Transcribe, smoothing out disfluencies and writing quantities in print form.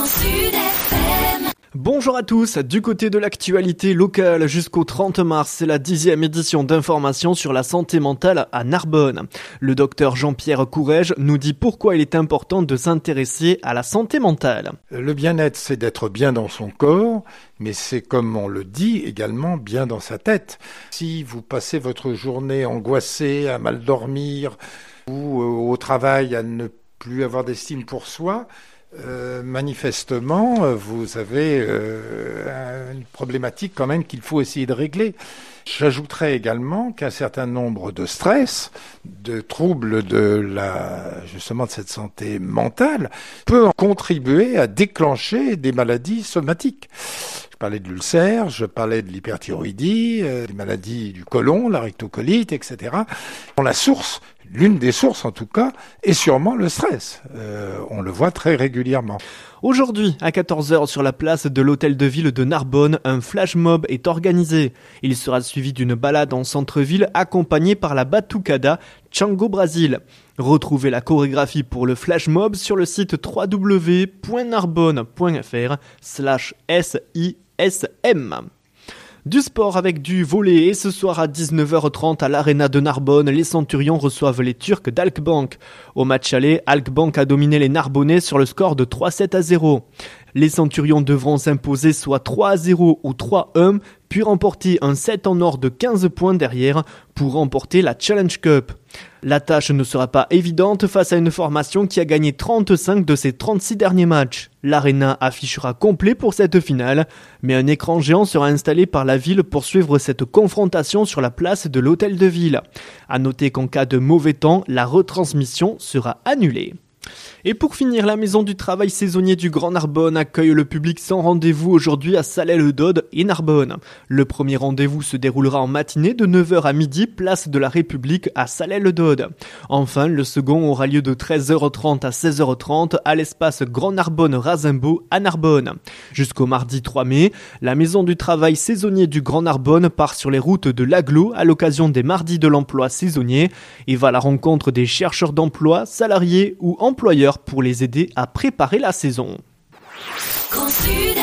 Bonjour à tous, du côté de l'actualité locale jusqu'au 30 mars, c'est la 10e édition d'information sur la santé mentale à Narbonne. Le docteur Jean-Pierre Courrèges nous dit pourquoi il est important de s'intéresser à la santé mentale. Le bien-être, c'est d'être bien dans son corps, mais c'est, comme on le dit, également bien dans sa tête. Si vous passez votre journée angoissée, à mal dormir, ou au travail à ne plus avoir d'estime pour soi, manifestement, vous avez une problématique quand même qu'il faut essayer de régler. J'ajouterais également qu'un certain nombre de stress, de troubles justement de cette santé mentale, peut contribuer à déclencher des maladies somatiques. Je parlais de l'ulcère, je parlais de l'hyperthyroïdie, des maladies du côlon, la rectocolite, etc. L'une des sources en tout cas, est sûrement le stress. On le voit très régulièrement. Aujourd'hui, à 14h sur la place de l'hôtel de ville de Narbonne, un flash mob est organisé. Il sera suivi d'une balade en centre-ville accompagnée par la Batucada Chango Brasil. Retrouvez la chorégraphie pour le flash mob sur le site www.narbonne.fr/SISM. Du sport avec du volley et ce soir à 19h30 à l'Arena de Narbonne, les Centurions reçoivent les Turcs d'Halkbank. Au match aller, Halkbank a dominé les Narbonnais sur le score de 3-7-0. Les Centurions devront s'imposer soit 3-0 ou 3-1, puis remporter un set en or de 15 points derrière pour remporter la Challenge Cup. La tâche ne sera pas évidente face à une formation qui a gagné 35 de ses 36 derniers matchs. L'Arena affichera complet pour cette finale, mais un écran géant sera installé par la ville pour suivre cette confrontation sur la place de l'hôtel de ville. À noter qu'en cas de mauvais temps, la retransmission sera annulée. Et pour finir, la maison du travail saisonnier du Grand Narbonne accueille le public sans rendez-vous aujourd'hui à Saley-le-Dode et Narbonne. Le premier rendez-vous se déroulera en matinée de 9h à midi, place de la République à Saley-le-Dode. Enfin, le second aura lieu de 13h30 à 16h30 à l'espace Grand Narbonne Razimbault à Narbonne. Jusqu'au mardi 3 mai, la maison du travail saisonnier du Grand Narbonne part sur les routes de l'Agglo à l'occasion des mardis de l'emploi saisonnier et va à la rencontre des chercheurs d'emploi, salariés ou employeurs pour les aider à préparer la saison.